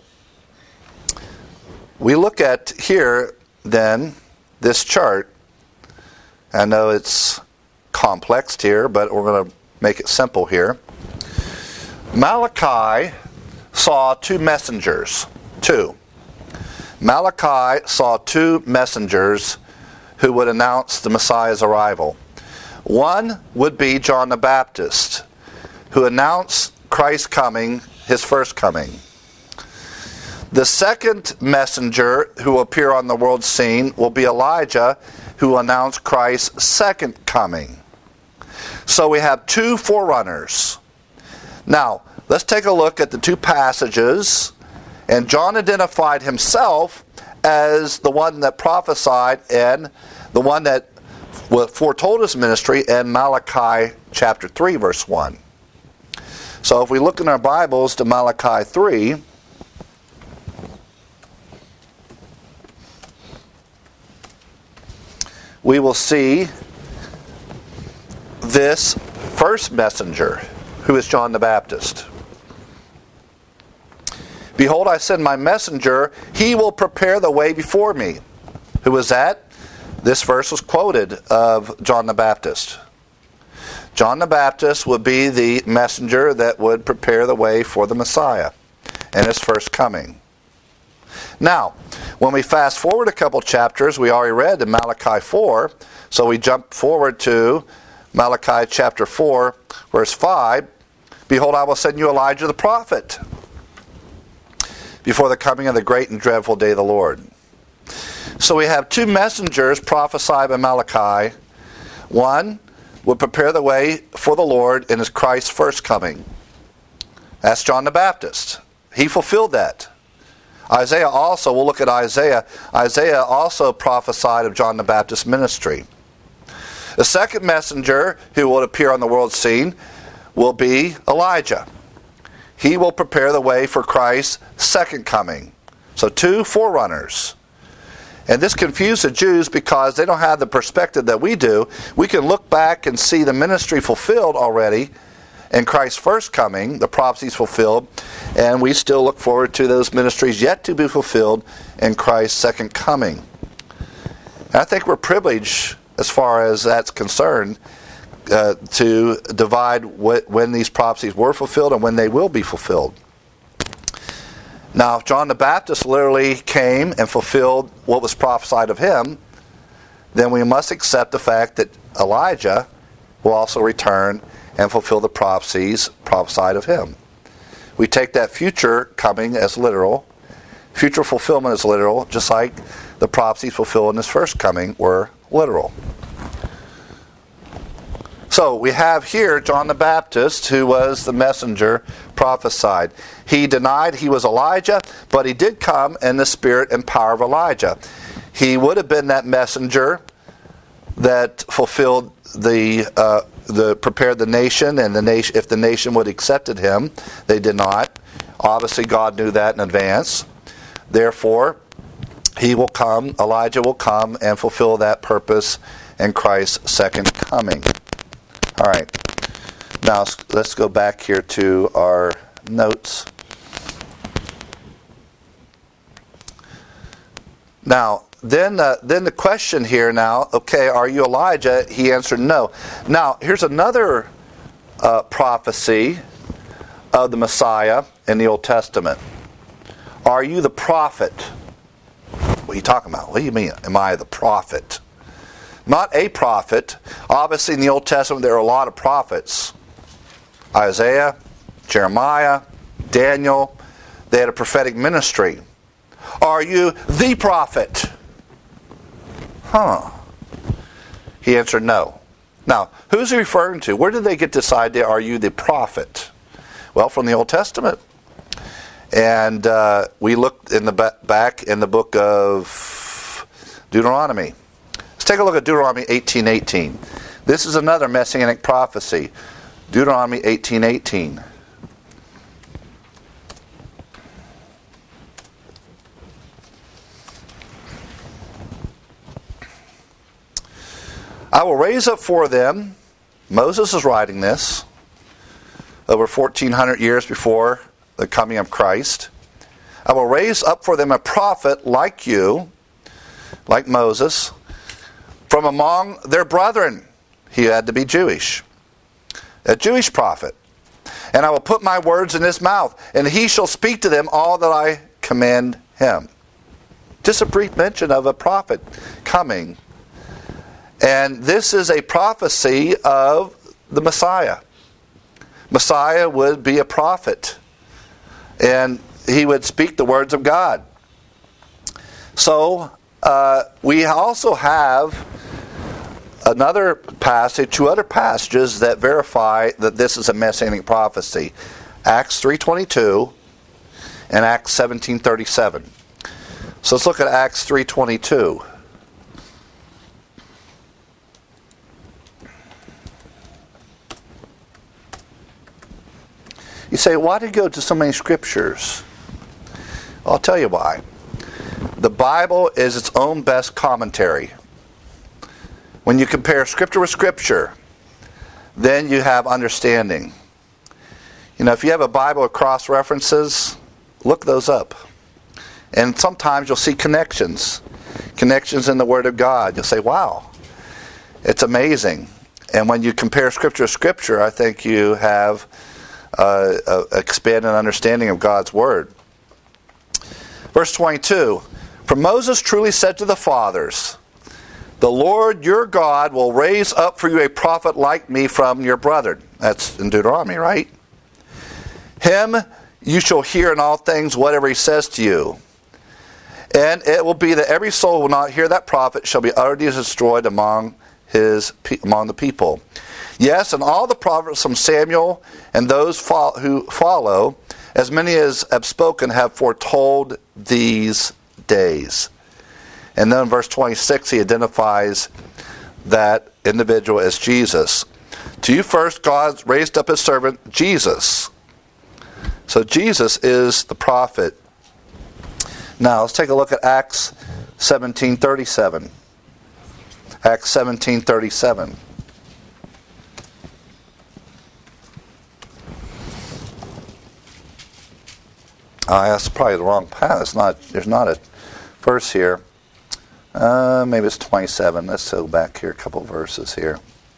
we look at here, then, this chart. I know it's complex here, but we're going to make it simple here. Malachi saw two messengers. Two. Malachi saw two messengers who would announce the Messiah's arrival. One would be John the Baptist, who announced Christ's coming, his first coming. The second messenger who will appear on the world scene will be Elijah, who will announce Christ's second coming. So we have two forerunners. Now, let's take a look at the two passages. And John identified himself as the one that prophesied and the one that foretold his ministry in Malachi chapter three, verse one. So if we look in our Bibles to Malachi three, we will see this first messenger, who is John the Baptist. Behold, I send my messenger, he will prepare the way before me. Who is that? This verse was quoted of John the Baptist. John the Baptist would be the messenger that would prepare the way for the Messiah and his first coming. Now, when we fast forward a couple chapters, we already read in Malachi four, so we jump forward to Malachi chapter four, verse five. Behold, I will send you Elijah the prophet before the coming of the great and dreadful day of the Lord. So we have two messengers prophesied by Malachi. One would prepare the way for the Lord in his Christ's first coming. That's John the Baptist. He fulfilled that. Isaiah also, we'll look at Isaiah. Isaiah also prophesied of John the Baptist's ministry. The second messenger who will appear on the world scene will be Elijah. He will prepare the way for Christ's second coming. So two forerunners. And this confused the Jews because they don't have the perspective that we do. We can look back and see the ministry fulfilled already in Christ's first coming, the prophecies fulfilled, and we still look forward to those ministries yet to be fulfilled in Christ's second coming. And I think we're privileged as far as that's concerned uh, to divide what, when these prophecies were fulfilled and when they will be fulfilled. Now, if John the Baptist literally came and fulfilled what was prophesied of him, then we must accept the fact that Elijah will also return and fulfill the prophecies prophesied of him. We take that future coming as literal, future fulfillment as literal, just like the prophecies fulfilled in his first coming were literal. So we have here John the Baptist, who was the messenger prophesied. He denied he was Elijah, but he did come in the spirit and power of Elijah. He would have been that messenger that fulfilled the uh, the prepared the nation, and the nation, if the nation would have accepted him, they did not. Obviously, God knew that in advance. Therefore, he will come, Elijah will come and fulfill that purpose in Christ's second coming. All right. Now, let's go back here to our notes. Now, then, uh, then the question here now, okay, are you Elijah? He answered no. Now, here's another uh, prophecy of the Messiah in the Old Testament. Are you the prophet? What are you talking about? What do you mean, am I the prophet? Not a prophet. Obviously, in the Old Testament, there are a lot of prophets. Isaiah, Jeremiah, Daniel, they had a prophetic ministry. Are you the prophet? Huh. He answered no. Now, who's he referring to? Where did they get this idea, are you the prophet? Well, from the Old Testament. And uh, we looked in the ba- back in the book of Deuteronomy. Let's take a look at Deuteronomy eighteen eighteen. This is another messianic prophecy. Deuteronomy eighteen eighteen. I will raise up for them, Moses is writing this, over fourteen hundred years before the coming of Christ. I will raise up for them a prophet like you, like Moses, from among their brethren. He had to be Jewish. A Jewish prophet. And I will put my words in his mouth, and he shall speak to them all that I command him. Just a brief mention of a prophet coming. And this is a prophecy of the Messiah. Messiah would be a prophet. And he would speak the words of God. So, uh, we also have another passage, two other passages that verify that this is a messianic prophecy. Acts three twenty-two and Acts seventeen thirty-seven. So let's look at Acts three twenty-two. You say, why did you go to so many scriptures? I'll tell you why. The Bible is its own best commentary. When you compare scripture with scripture, then you have understanding. You know, if you have a Bible with cross references, look those up. And sometimes you'll see connections. Connections in the Word of God. You'll say, wow, it's amazing. And when you compare scripture to scripture, I think you have uh, an expanded understanding of God's Word. Verse twenty-two, for Moses truly said to the fathers, the Lord your God will raise up for you a prophet like me from your brethren. That's in Deuteronomy, right? Him you shall hear in all things whatever he says to you. And it will be that every soul who will not hear that prophet shall be utterly destroyed among his among the people. Yes, and all the prophets from Samuel and those fo- who follow, as many as have spoken, have foretold these days. And then in verse twenty-six, he identifies that individual as Jesus. To you first, God raised up his servant, Jesus. So Jesus is the prophet. Now, let's take a look at Acts seventeen thirty-seven. Acts seventeen thirty-seven. Uh, that's probably the wrong path. It's not, there's not a verse here. Uh, maybe it's twenty-seven. Let's go back here a couple verses here.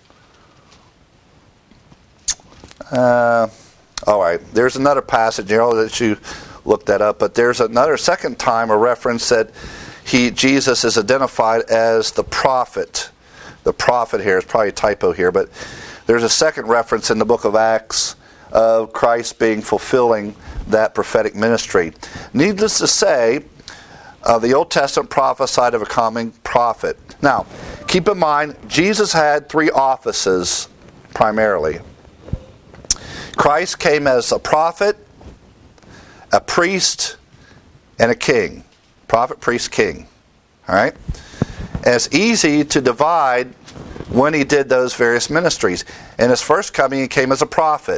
Uh, all right. There's another passage here. I'll let you look that up. But there's another second time a reference that he Jesus is identified as the prophet. The prophet here is probably a typo here, but there's a second reference in the book of Acts of Christ being fulfilling that prophetic ministry. Needless to say, uh, the Old Testament prophesied of a coming prophet. Now, keep in mind, Jesus had three offices primarily. Christ came as a prophet, a priest, and a king. Prophet, priest, king. All right? And it's easy to divide when he did those various ministries. In his first coming, he came as a prophet.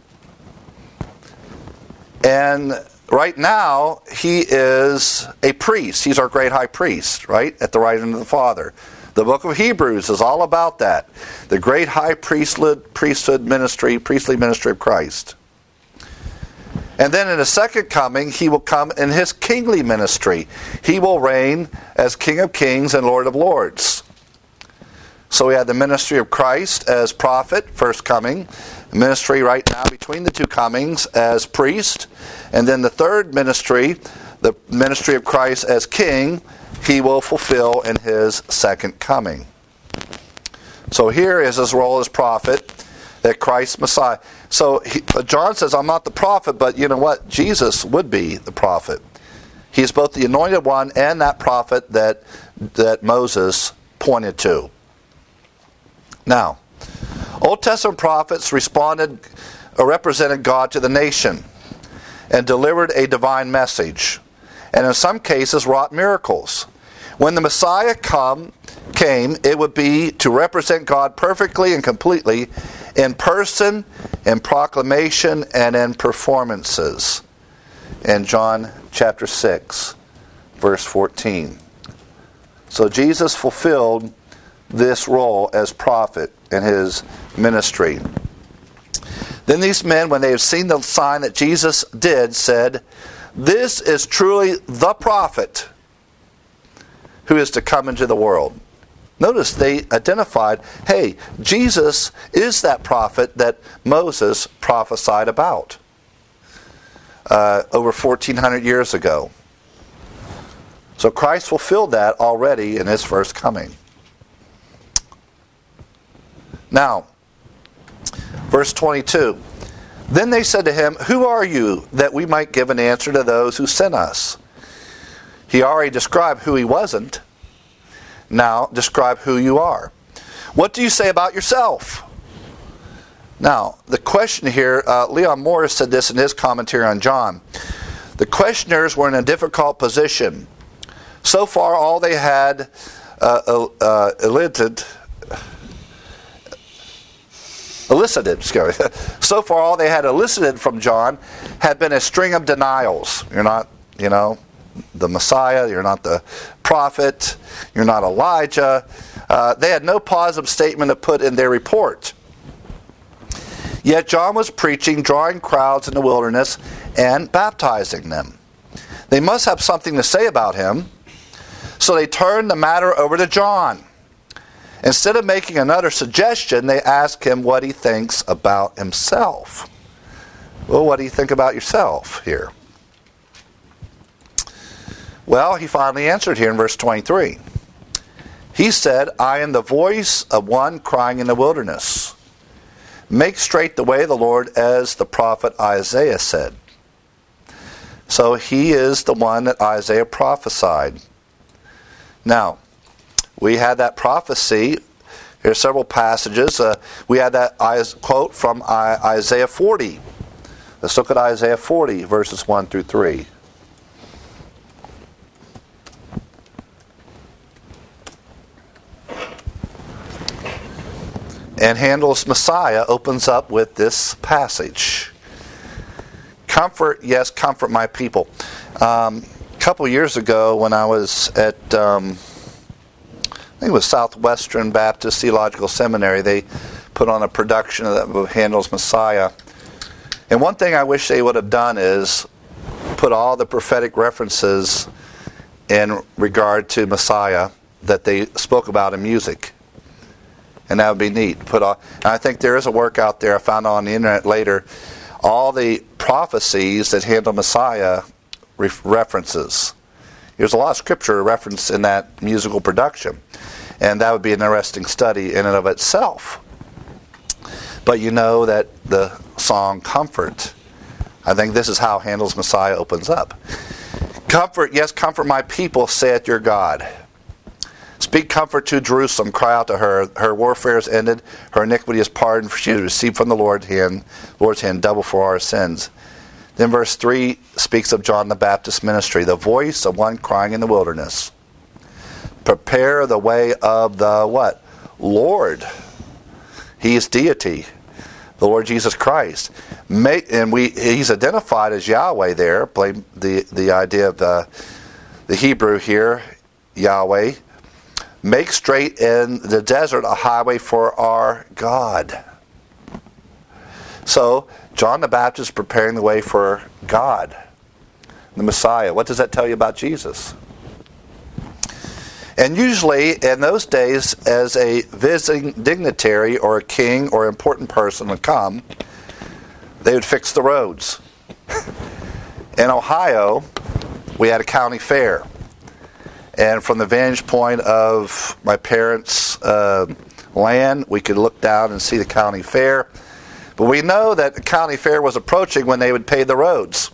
And right now, he is a priest. He's our great high priest, right? At the right hand of the Father. The book of Hebrews is all about that. The great high priesthood, priesthood ministry, priestly ministry of Christ. And then in his second coming, he will come in his kingly ministry. He will reign as King of Kings and Lord of Lords. So we had the ministry of Christ as prophet, first coming. The ministry right now between the two comings as priest. And then the third ministry, the ministry of Christ as king, he will fulfill in his second coming. So here is his role as prophet, that Christ Messiah. So he, John says, I'm not the prophet, but you know what? Jesus would be the prophet. He is both the anointed one and that prophet that, that Moses pointed to. Now, Old Testament prophets responded or represented God to the nation and delivered a divine message, and in some cases wrought miracles. When the Messiah come, came, it would be to represent God perfectly and completely in person, in proclamation, and in performances. In John chapter six, verse fourteen. So Jesus fulfilled this role as prophet in his ministry. Then these men, when they have seen the sign that Jesus did, said, "This is truly the prophet who is to come into the world." Notice they identified, hey, Jesus is that prophet that Moses prophesied about uh, over fourteen hundred years ago. So Christ fulfilled that already in his first coming. Now, verse twenty-two. Then they said to him, "Who are you, that we might give an answer to those who sent us?" He already described who he wasn't. Now, describe who you are. What do you say about yourself? Now, the question here, uh, Leon Morris said this in his commentary on John. The questioners were in a difficult position. So far, all they had uh, uh, elicited, elicited, excuse me. So far, all they had elicited from John had been a string of denials. You're not, you know, the Messiah, you're not the prophet, you're not Elijah. Uh, they had no positive statement to put in their report. Yet John was preaching, drawing crowds in the wilderness, and baptizing them. They must have something to say about him, so they turned the matter over to John. Instead of making another suggestion, they asked him what he thinks about himself. Well, what do you think about yourself here? Well, he finally answered here in verse twenty-three. He said, "I am the voice of one crying in the wilderness. Make straight the way of the Lord, as the prophet Isaiah said." So he is the one that Isaiah prophesied. Now, we had that prophecy. There are several passages. Uh, we had that quote from Isaiah forty. Let's look at Isaiah forty, verses one through three. And Handel's Messiah opens up with this passage. Comfort, yes, comfort my people. Um, a couple years ago when I was at, um, I think it was Southwestern Baptist Theological Seminary, they put on a production of Handel's Messiah. And one thing I wish they would have done is put all the prophetic references in regard to Messiah that they spoke about in music. And that would be neat. Put all, and I think there is a work out there I found on the internet later. All the prophecies that Handel Messiah re- references. There's a lot of scripture referenced in that musical production. And that would be an interesting study in and of itself. But you know that the song Comfort, I think this is how Handel's Messiah opens up. Comfort, yes, comfort my people, saith your God. Speak comfort to Jerusalem, cry out to her. Her warfare is ended, her iniquity is pardoned, for she has received from the Lord's hand, Lord's hand double for our sins. Then verse three speaks of John the Baptist's ministry, the voice of one crying in the wilderness. Prepare the way of the what? Lord. He is deity. The Lord Jesus Christ. Make, and we he's identified as Yahweh there. Blame the, the idea of the, the Hebrew here, Yahweh. Make straight in the desert a highway for our God. So, John the Baptist is preparing the way for God, the Messiah. What does that tell you about Jesus? And usually, in those days, as a visiting dignitary or a king or important person would come, they would fix the roads. In Ohio, we had a county fair. And from the vantage point of my parents' uh, land, we could look down and see the county fair. But we know that the county fair was approaching when they would pave the roads.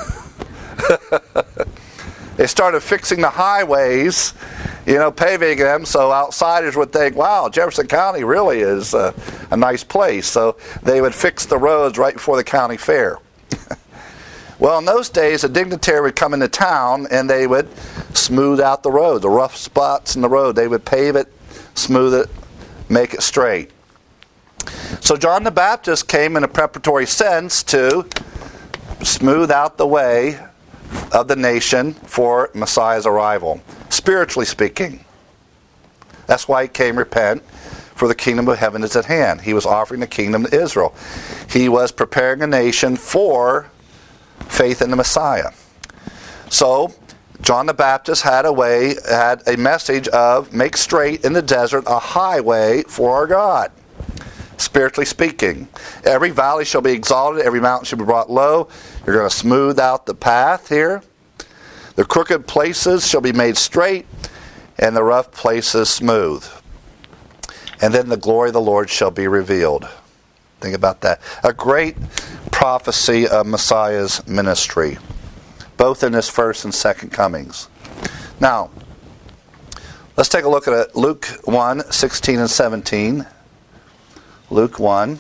They started fixing the highways, you know, paving them, so outsiders would think, wow, Jefferson County really is uh, a nice place. So they would fix the roads right before the county fair. Well, in those days, a dignitary would come into town and they would smooth out the road, the rough spots in the road. They would pave it, smooth it, make it straight. So John the Baptist came in a preparatory sense to smooth out the way of the nation for Messiah's arrival, spiritually speaking. That's why he came, repent, for the kingdom of heaven is at hand. He was offering the kingdom to Israel. He was preparing a nation for faith in the Messiah. So, John the Baptist had a way, had a message of make straight in the desert a highway for our God. Spiritually speaking, every valley shall be exalted, every mountain shall be brought low. You're going to smooth out the path here. The crooked places shall be made straight, and the rough places smooth. And then the glory of the Lord shall be revealed. Think about that. A great prophecy of Messiah's ministry, both in his first and second comings. Now, let's take a look at Luke one, sixteen and seventeen. Luke one.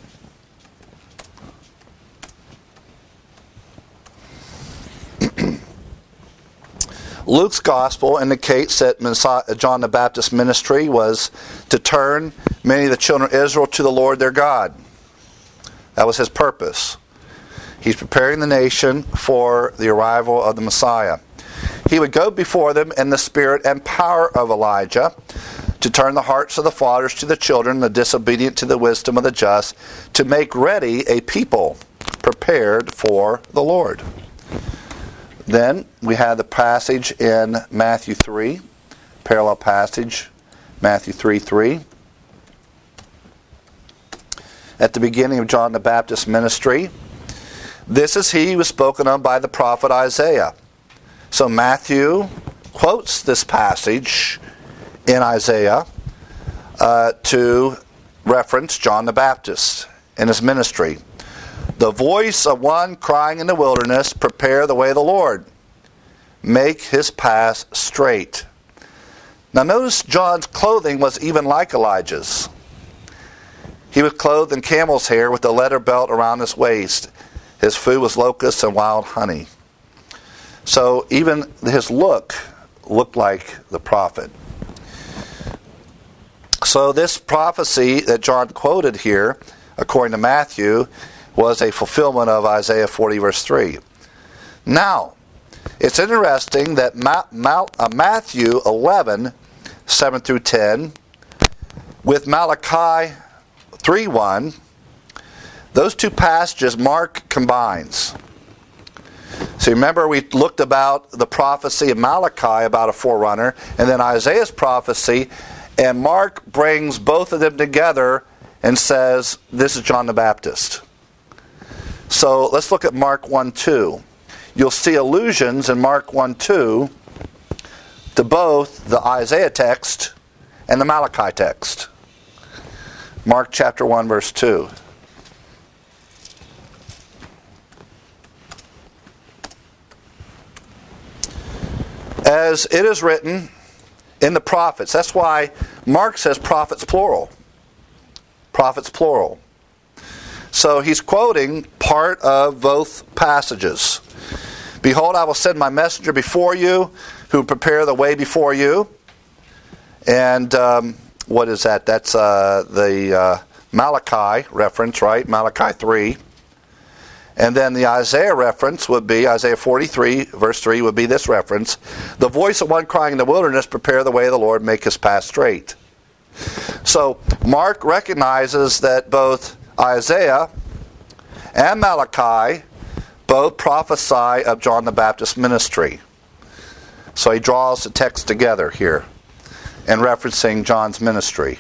Luke's gospel indicates that John the Baptist's ministry was to turn many of the children of Israel to the Lord their God. That was his purpose. He's preparing the nation for the arrival of the Messiah. He would go before them in the spirit and power of Elijah to turn the hearts of the fathers to the children, the disobedient to the wisdom of the just, to make ready a people prepared for the Lord. Then we have the passage in Matthew three, parallel passage, Matthew three three. At the beginning of John the Baptist's ministry, this is he who was spoken of by the prophet Isaiah. So Matthew quotes this passage in Isaiah uh, to reference John the Baptist in his ministry. The voice of one crying in the wilderness, prepare the way of the Lord. Make his path straight. Now notice John's clothing was even like Elijah's. He was clothed in camel's hair with a leather belt around his waist. His food was locusts and wild honey. So even his look looked like the prophet. So this prophecy that John quoted here, according to Matthew, was a fulfillment of Isaiah forty verse three. Now, it's interesting that Ma- Ma- uh, Matthew eleven, seven through ten, with Malachi three one, those two passages Mark combines. So remember we looked about the prophecy of Malachi about a forerunner, and then Isaiah's prophecy, and Mark brings both of them together and says, this is John the Baptist. So let's look at Mark one two. You'll see allusions in Mark one two to both the Isaiah text and the Malachi text. Mark chapter one verse two. As it is written in the prophets. That's why Mark says prophets plural. Prophets plural. So he's quoting part of both passages. Behold, I will send my messenger before you, who will prepare the way before you. And um, what is that? That's uh, the uh, Malachi reference, right? Malachi three. And then the Isaiah reference would be, Isaiah forty-three, verse three, would be this reference. The voice of one crying in the wilderness, prepare the way of the Lord, make his path straight. So Mark recognizes that both Isaiah and Malachi both prophesy of John the Baptist's ministry. So he draws the text together here in referencing John's ministry.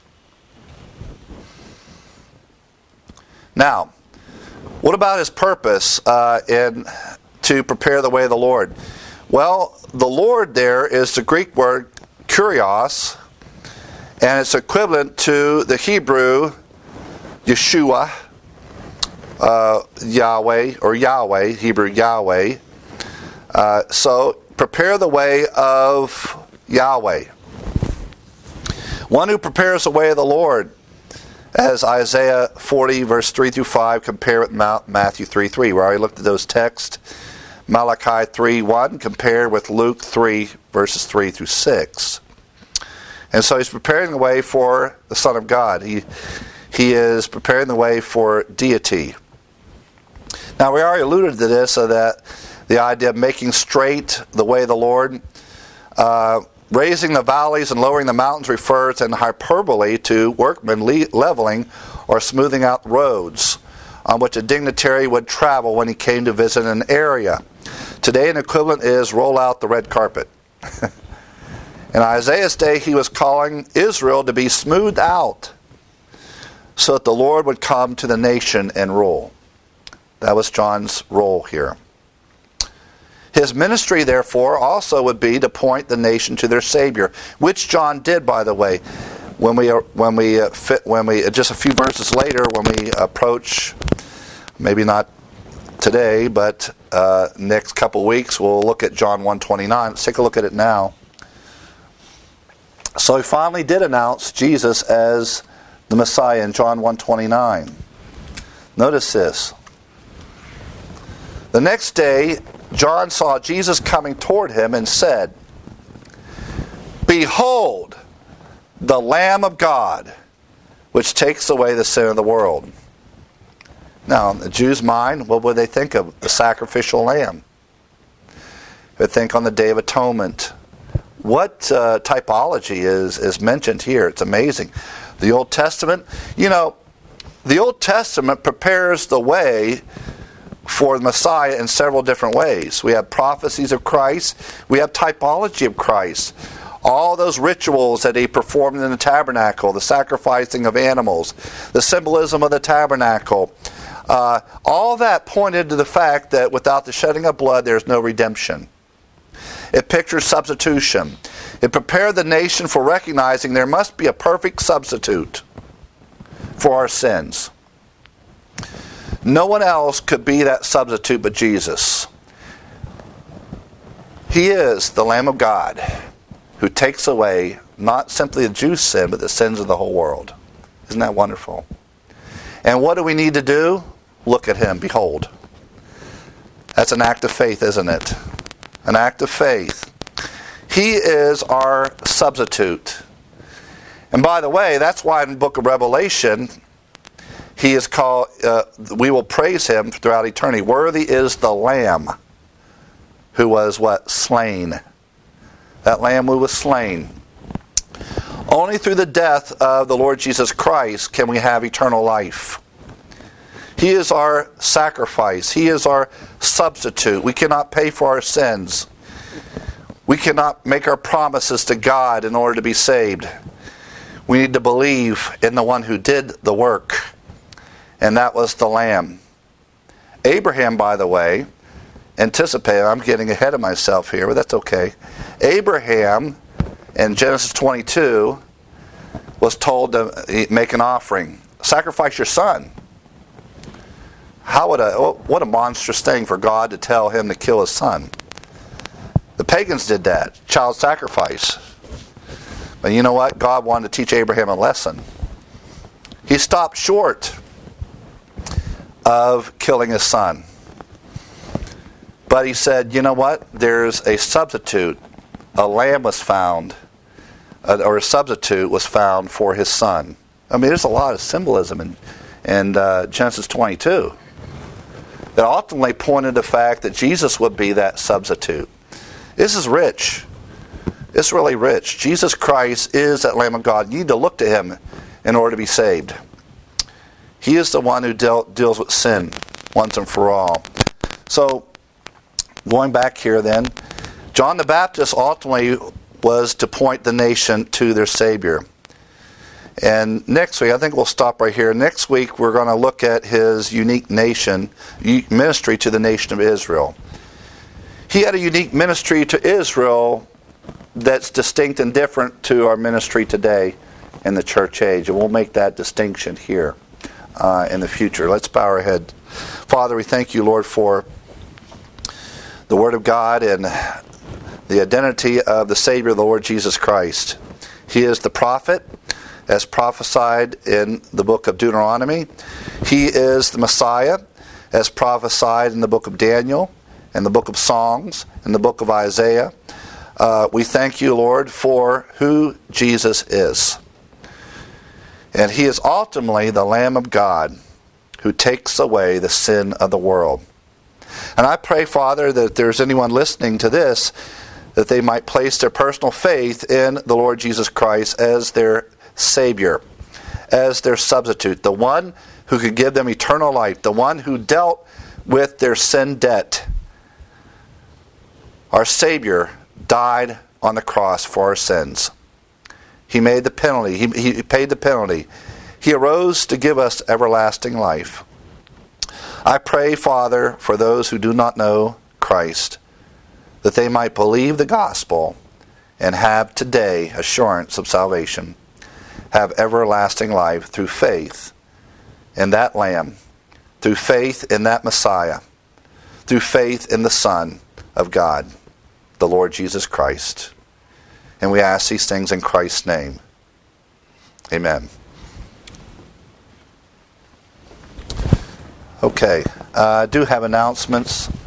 Now, what about his purpose uh, in to prepare the way of the Lord? Well, the Lord there is the Greek word kurios, and it's equivalent to the Hebrew Yeshua, uh, Yahweh, or Yahweh, Hebrew Yahweh. Uh, so, prepare the way of Yahweh. One who prepares the way of the Lord, as Isaiah forty, verse three through five, compare with Matthew three three. We already looked at those texts. Malachi three one, compared with Luke three, verses three through six. And so he's preparing the way for the Son of God. He, he is preparing the way for deity. Now, we already alluded to this, so that the idea of making straight the way of the Lord, uh, raising the valleys and lowering the mountains refers in hyperbole to workmen le- leveling or smoothing out roads on which a dignitary would travel when he came to visit an area. Today, an equivalent is roll out the red carpet. In Isaiah's day, he was calling Israel to be smoothed out so that the Lord would come to the nation and rule. That was John's role here. His ministry, therefore, also would be to point the nation to their Savior, which John did, by the way. When we when we uh, fit when we just a few verses later, when we approach, maybe not today, but uh, next couple weeks, we'll look at John one twenty-nine. Let's take a look at it now. So he finally did announce Jesus as the Messiah in John one twenty-nine. Notice this. The next day, John saw Jesus coming toward him and said, "Behold, the Lamb of God, which takes away the sin of the world." Now, in the Jews' mind, what would they think of? The sacrificial lamb. They would think on the Day of Atonement. What uh, typology is, is mentioned here? It's amazing. The Old Testament, you know, the Old Testament prepares the way for the Messiah in several different ways. We have prophecies of Christ. We have typology of Christ. All those rituals that he performed in the tabernacle, the sacrificing of animals, the symbolism of the tabernacle, uh, all that pointed to the fact that without the shedding of blood, there's no redemption. It pictures substitution. It prepared the nation for recognizing there must be a perfect substitute for our sins. No one else could be that substitute but Jesus. He is the Lamb of God who takes away not simply the Jews' sin, but the sins of the whole world. Isn't that wonderful? And what do we need to do? Look at him. Behold. That's an act of faith, isn't it? An act of faith. He is our substitute. And by the way, that's why in the book of Revelation, he is called, uh, we will praise him throughout eternity. Worthy is the Lamb who was what? Slain. That Lamb who was slain. Only through the death of the Lord Jesus Christ can we have eternal life. He is our sacrifice. He is our substitute. We cannot pay for our sins. We cannot make our promises to God in order to be saved. We need to believe in the one who did the work. And that was the Lamb. Abraham, by the way, anticipated, I'm getting ahead of myself here, but that's okay. Abraham, in Genesis twenty-two, was told to make an offering. Sacrifice your son. How would a, what a monstrous thing for God to tell him to kill his son. The pagans did that, child sacrifice. But you know what? God wanted to teach Abraham a lesson. He stopped short of killing his son. But he said, you know what? There's a substitute. A lamb was found uh, or a substitute was found for his son. I mean, there's a lot of symbolism in, in uh, Genesis twenty-two that ultimately pointed to the fact that Jesus would be that substitute. This is rich. It's really rich. Jesus Christ is that Lamb of God. You need to look to him in order to be saved. He is the one who dealt, deals with sin once and for all. So, going back here then, John the Baptist ultimately was to point the nation to their Savior. And next week, I think we'll stop right here. Next week, we're going to look at his unique nation, ministry to the nation of Israel. He had a unique ministry to Israel that's distinct and different to our ministry today in the church age. And we'll make that distinction here uh, in the future. Let's bow our head. Father, we thank you, Lord, for the Word of God and the identity of the Savior, the Lord Jesus Christ. He is the prophet, as prophesied in the book of Deuteronomy. He is the Messiah, as prophesied in the book of Daniel, and the book of Songs, and the book of Isaiah. Uh, we thank you, Lord, for who Jesus is. And he is ultimately the Lamb of God who takes away the sin of the world. And I pray, Father, that if there's anyone listening to this, that they might place their personal faith in the Lord Jesus Christ as their Savior, as their substitute, the one who could give them eternal life, the one who dealt with their sin debt. Our Savior died on the cross for our sins. He made the penalty. He, he paid the penalty. He arose to give us everlasting life. I pray, Father, for those who do not know Christ, that they might believe the gospel and have today assurance of salvation, have everlasting life through faith in that Lamb, through faith in that Messiah, through faith in the Son of God, the Lord Jesus Christ. And we ask these things in Christ's name. Amen. Okay, uh, I do have announcements.